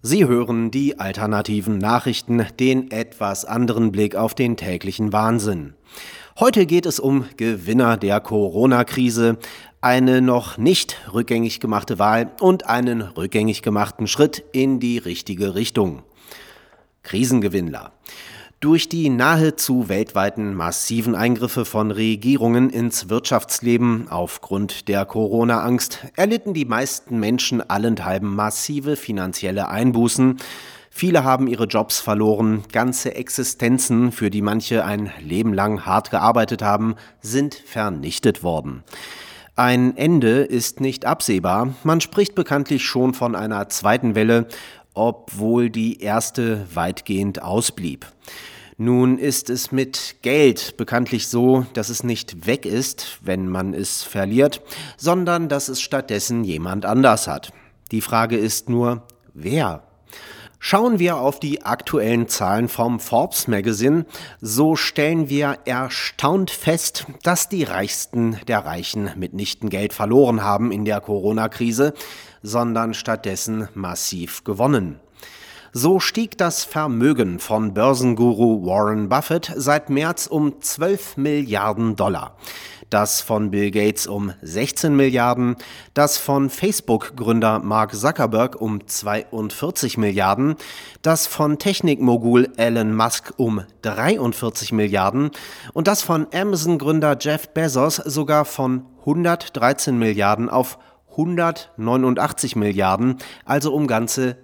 Sie hören die alternativen Nachrichten, den etwas anderen Blick auf den täglichen Wahnsinn. Heute geht es um Gewinner der Corona-Krise, eine noch nicht rückgängig gemachte Wahl und einen rückgängig gemachten Schritt in die richtige Richtung. Krisengewinnler. Durch die nahezu weltweiten massiven Eingriffe von Regierungen ins Wirtschaftsleben aufgrund der Corona-Angst erlitten die meisten Menschen allenthalben massive finanzielle Einbußen. Viele haben ihre Jobs verloren, ganze Existenzen, für die manche ein Leben lang hart gearbeitet haben, sind vernichtet worden. Ein Ende ist nicht absehbar. Man spricht bekanntlich schon von einer zweiten Welle, obwohl die erste weitgehend ausblieb. Nun ist es mit Geld bekanntlich so, dass es nicht weg ist, wenn man es verliert, sondern dass es stattdessen jemand anders hat. Die Frage ist nur, wer? Schauen wir auf die aktuellen Zahlen vom Forbes Magazine, so stellen wir erstaunt fest, dass die Reichsten der Reichen mitnichten Geld verloren haben in der Corona-Krise, sondern stattdessen massiv gewonnen. So stieg das Vermögen von Börsenguru Warren Buffett seit März um 12 Milliarden Dollar. Das von Bill Gates um 16 Milliarden, das von Facebook-Gründer Mark Zuckerberg um 42 Milliarden, das von Technikmogul Elon Musk um 43 Milliarden und das von Amazon-Gründer Jeff Bezos sogar von 113 Milliarden auf 189 Milliarden, also um ganze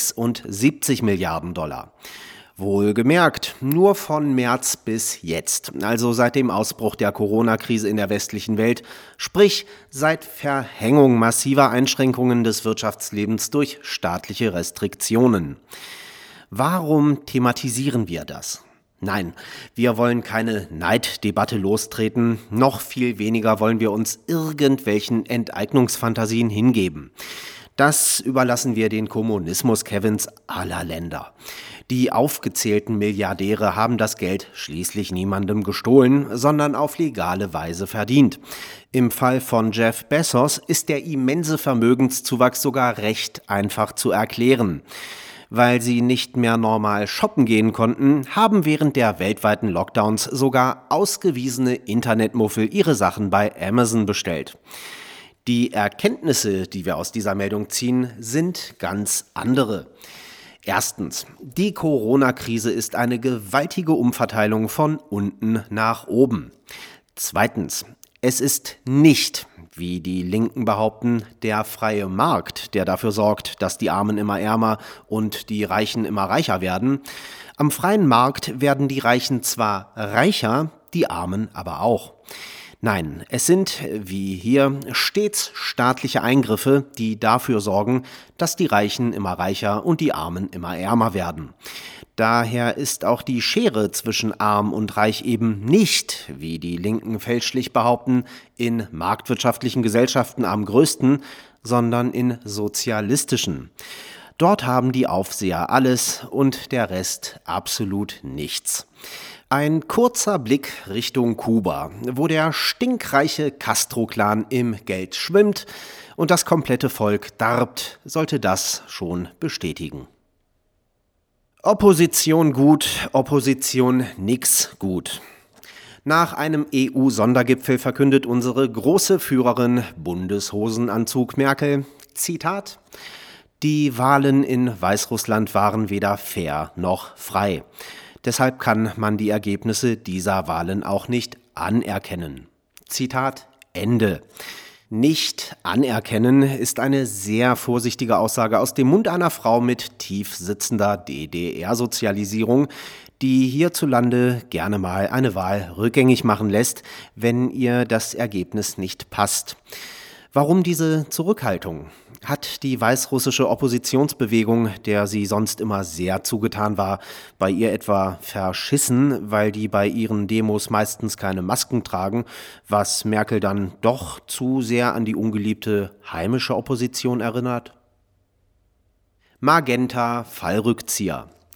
76 Milliarden Dollar. Wohlgemerkt, nur von März bis jetzt, also seit dem Ausbruch der Corona-Krise in der westlichen Welt, sprich seit Verhängung massiver Einschränkungen des Wirtschaftslebens durch staatliche Restriktionen. Warum thematisieren wir das? Nein, wir wollen keine Neiddebatte lostreten, noch viel weniger wollen wir uns irgendwelchen Enteignungsfantasien hingeben. Das überlassen wir den Kommunismus-Kevins aller Länder. Die aufgezählten Milliardäre haben das Geld schließlich niemandem gestohlen, sondern auf legale Weise verdient. Im Fall von Jeff Bezos ist der immense Vermögenszuwachs sogar recht einfach zu erklären. Weil sie nicht mehr normal shoppen gehen konnten, haben während der weltweiten Lockdowns sogar ausgewiesene Internetmuffel ihre Sachen bei Amazon bestellt. Die Erkenntnisse, die wir aus dieser Meldung ziehen, sind ganz andere. Erstens, die Corona-Krise ist eine gewaltige Umverteilung von unten nach oben. Zweitens, es ist nicht, wie die Linken behaupten, der freie Markt, der dafür sorgt, dass die Armen immer ärmer und die Reichen immer reicher werden. Am freien Markt werden die Reichen zwar reicher, die Armen aber auch. Nein, es sind, wie hier, stets staatliche Eingriffe, die dafür sorgen, dass die Reichen immer reicher und die Armen immer ärmer werden. Daher ist auch die Schere zwischen Arm und Reich eben nicht, wie die Linken fälschlich behaupten, in marktwirtschaftlichen Gesellschaften am größten, sondern in sozialistischen. Dort haben die Aufseher alles und der Rest absolut nichts. Ein kurzer Blick Richtung Kuba, wo der stinkreiche Castro-Clan im Geld schwimmt und das komplette Volk darbt, sollte das schon bestätigen. Opposition gut, Opposition nix gut. Nach einem EU-Sondergipfel verkündet unsere große Führerin Bundeshosenanzug Merkel, Zitat: Die Wahlen in Weißrussland waren weder fair noch frei. Deshalb kann man die Ergebnisse dieser Wahlen auch nicht anerkennen. Zitat Ende. Nicht anerkennen ist eine sehr vorsichtige Aussage aus dem Mund einer Frau mit tief sitzender DDR-Sozialisierung, die hierzulande gerne mal eine Wahl rückgängig machen lässt, wenn ihr das Ergebnis nicht passt. Warum diese Zurückhaltung? Hat die weißrussische Oppositionsbewegung, der sie sonst immer sehr zugetan war, bei ihr etwa verschissen, weil die bei ihren Demos meistens keine Masken tragen, was Merkel dann doch zu sehr an die ungeliebte heimische Opposition erinnert? Magenta Fallrückzieher.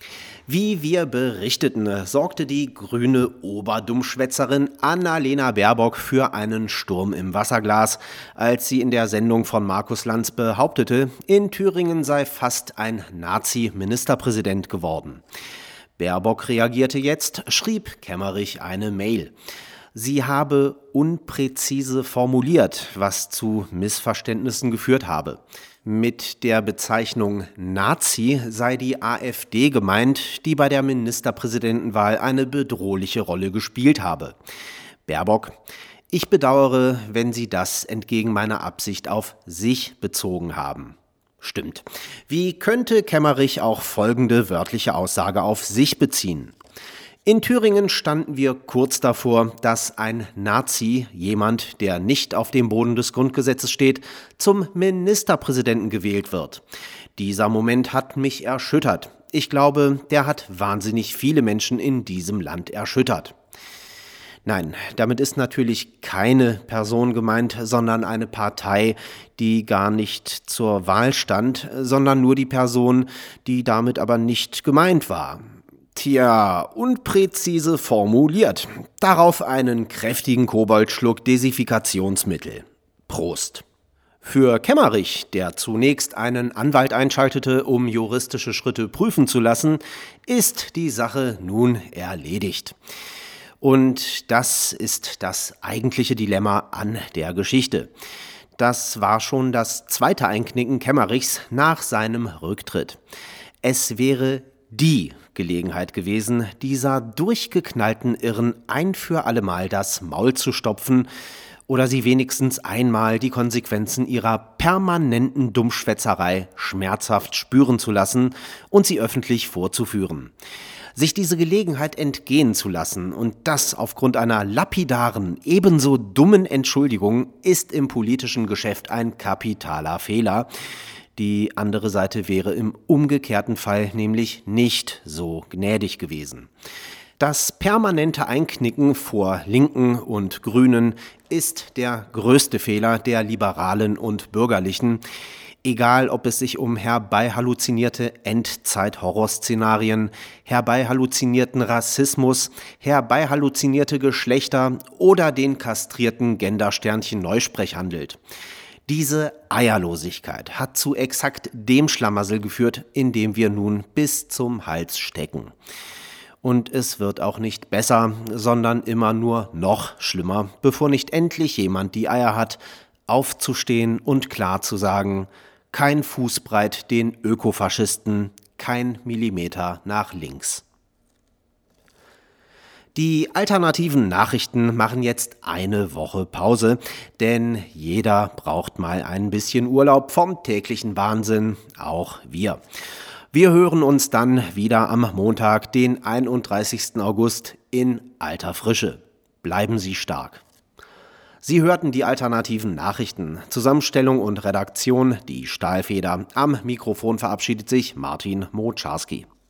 Wie wir berichteten, sorgte die grüne Oberdummschwätzerin Annalena Baerbock für einen Sturm im Wasserglas, als sie in der Sendung von Markus Lanz behauptete, in Thüringen sei fast ein Nazi-Ministerpräsident geworden. Baerbock reagierte jetzt, schrieb Kemmerich eine Mail. Sie habe unpräzise formuliert, was zu Missverständnissen geführt habe. Mit der Bezeichnung Nazi sei die AfD gemeint, die bei der Ministerpräsidentenwahl eine bedrohliche Rolle gespielt habe. Baerbock: Ich bedauere, wenn Sie das entgegen meiner Absicht auf sich bezogen haben. Stimmt. Wie könnte Kemmerich auch folgende wörtliche Aussage auf sich beziehen? In Thüringen standen wir kurz davor, dass ein Nazi, jemand, der nicht auf dem Boden des Grundgesetzes steht, zum Ministerpräsidenten gewählt wird. Dieser Moment hat mich erschüttert. Ich glaube, der hat wahnsinnig viele Menschen in diesem Land erschüttert. Nein, damit ist natürlich keine Person gemeint, sondern eine Partei, die gar nicht zur Wahl stand, sondern nur die Person, die damit aber nicht gemeint war. Tja, unpräzise formuliert. Darauf einen kräftigen Koboldschluck Desinfektionsmittel. Prost. Für Kemmerich, der zunächst einen Anwalt einschaltete, um juristische Schritte prüfen zu lassen, ist die Sache nun erledigt. Und das ist das eigentliche Dilemma an der Geschichte. Das war schon das zweite Einknicken Kemmerichs nach seinem Rücktritt. Es wäre die Gelegenheit gewesen, dieser durchgeknallten Irren ein für allemal das Maul zu stopfen oder sie wenigstens einmal die Konsequenzen ihrer permanenten Dummschwätzerei schmerzhaft spüren zu lassen und sie öffentlich vorzuführen. Sich diese Gelegenheit entgehen zu lassen und das aufgrund einer lapidaren, ebenso dummen Entschuldigung ist im politischen Geschäft ein kapitaler Fehler. Die andere Seite wäre im umgekehrten Fall nämlich nicht so gnädig gewesen. Das permanente Einknicken vor Linken und Grünen ist der größte Fehler der Liberalen und Bürgerlichen. Egal, ob es sich um herbeihalluzinierte Endzeit-Horrorszenarien, herbeihalluzinierten Rassismus, herbeihalluzinierte Geschlechter oder den kastrierten Gendersternchen-Neusprech handelt. Diese Eierlosigkeit hat zu exakt dem Schlamassel geführt, in dem wir nun bis zum Hals stecken. Und es wird auch nicht besser, sondern immer nur noch schlimmer, bevor nicht endlich jemand die Eier hat, aufzustehen und klar zu sagen: Kein Fußbreit den Ökofaschisten, kein Millimeter nach links. Die alternativen Nachrichten machen jetzt eine Woche Pause, denn jeder braucht mal ein bisschen Urlaub vom täglichen Wahnsinn, auch wir. Wir hören uns dann wieder am Montag, den 31. August, in alter Frische. Bleiben Sie stark. Sie hörten die alternativen Nachrichten. Zusammenstellung und Redaktion, die Stahlfeder. Am Mikrofon verabschiedet sich Martin Moczarski.